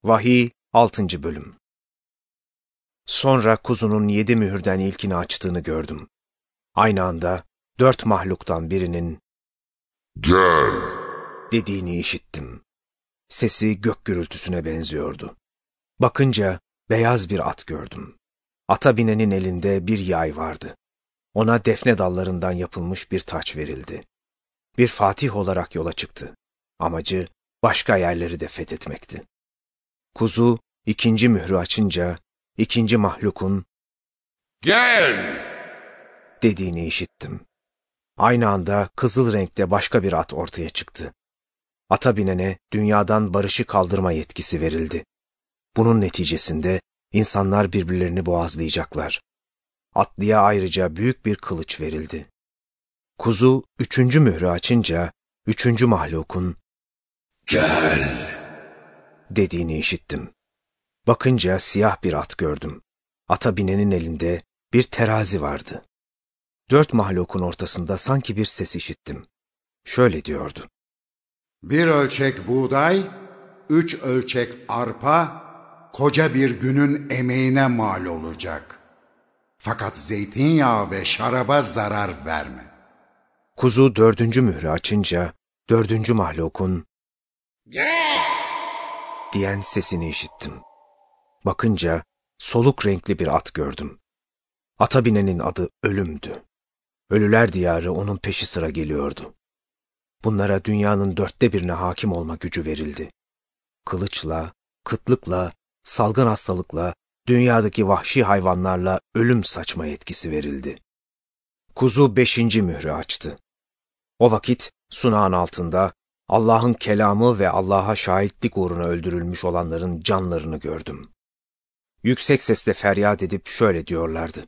Vahiy 6. Bölüm. Sonra kuzunun 7 mühürden ilkini açtığını gördüm. Aynı anda 4 mahluktan birinin "Gel!" dediğini işittim. Sesi gök gürültüsüne benziyordu. Bakınca beyaz bir at gördüm. Ata binenin elinde bir yay vardı. Ona defne dallarından yapılmış bir taç verildi. Bir fatih olarak yola çıktı. Amacı başka yerleri de fethetmekti. Kuzu 2. mührü açınca 2. mahlukun "Gel!" dediğini işittim. Aynı anda kızıl renkte başka bir at ortaya çıktı. Ata binene dünyadan barışı kaldırma yetkisi verildi. Bunun neticesinde insanlar birbirlerini boğazlayacaklar. Atlıya ayrıca büyük bir kılıç verildi. Kuzu 3. mührü açınca 3. mahlukun "Gel!" dediğini işittim. Bakınca siyah bir at gördüm. Ata binenin elinde bir terazi vardı. 4 mahlukun ortasında sanki bir ses işittim. Şöyle diyordu: 1 ölçek buğday, 3 ölçek arpa, koca bir günün emeğine mal olacak. Fakat zeytinyağı ve şaraba zarar verme. Kuzu 4. mührü açınca 4. mahlukun diyen sesini işittim. Bakınca soluk renkli bir at gördüm. Ata binenin adı Ölüm'dü. Ölüler diyarı onun peşi sıra geliyordu. Bunlara dünyanın 1/4'ine hakim olma gücü verildi. Kılıçla, kıtlıkla, salgın hastalıkla, dünyadaki vahşi hayvanlarla ölüm saçma yetkisi verildi. Kuzu 5. mührü açtı. O vakit sunağın altında Allah'ın kelamı ve Allah'a şahitlik uğruna öldürülmüş olanların canlarını gördüm. Yüksek sesle feryat edip şöyle diyorlardı: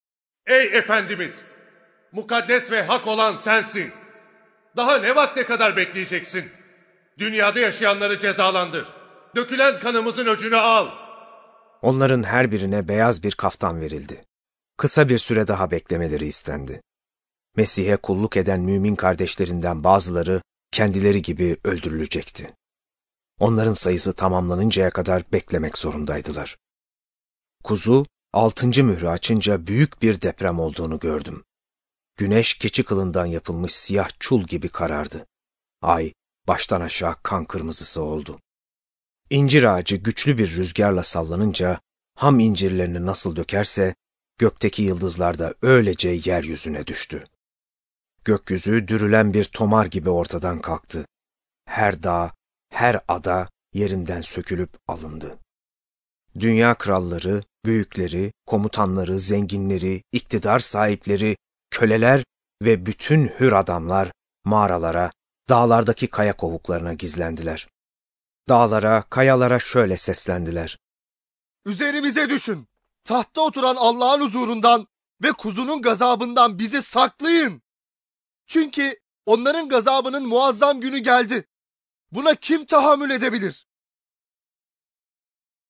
Ey Efendimiz! Mukaddes ve hak olan sensin. Daha ne vakte kadar bekleyeceksin? Dünyada yaşayanları cezalandır. Dökülen kanımızın öcünü al. Onların her birine beyaz bir kaftan verildi. Kısa bir süre daha beklemeleri istendi. Mesih'e kulluk eden mümin kardeşlerinden bazıları kendileri gibi öldürülecekti. Onların sayısı tamamlanıncaya kadar beklemek zorundaydılar. Kuzu 6. mührü açınca büyük bir deprem olduğunu gördüm. Güneş keçi kılından yapılmış siyah çul gibi karardı. Ay baştan aşağı kan kırmızısı oldu. İncir ağacı güçlü bir rüzgarla sallanınca ham incirlerini nasıl dökerse gökteki yıldızlar da öylece yeryüzüne düştü. Gökyüzü dürülen bir tomar gibi ortadan kalktı. Her dağ, her ada yerinden sökülüp alındı. Dünya kralları, büyükleri, komutanları, zenginleri, iktidar sahipleri, köleler ve bütün hür adamlar mağaralara, dağlardaki kaya kovuklarına gizlendiler. Dağlara, kayalara şöyle seslendiler: Üzerimize düşün. Tahtta oturan Allah'ın huzurundan ve kuzunun gazabından bizi saklayın. Çünkü onların gazabının muazzam günü geldi. Buna kim tahammül edebilir?